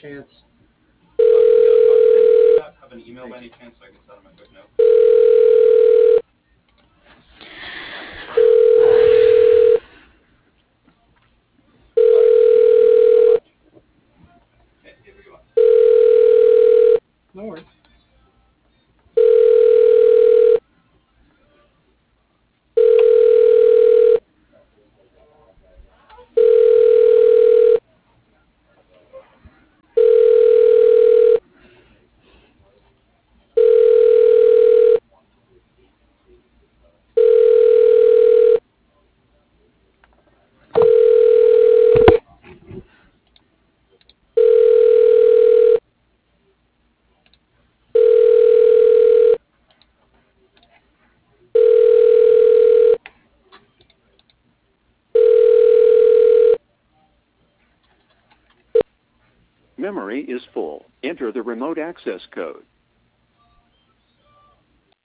chance? Yeah, do you have an email by any chance so I can send him a quick note? Okay, here we go. No worries. Memory is full. Enter the remote access code.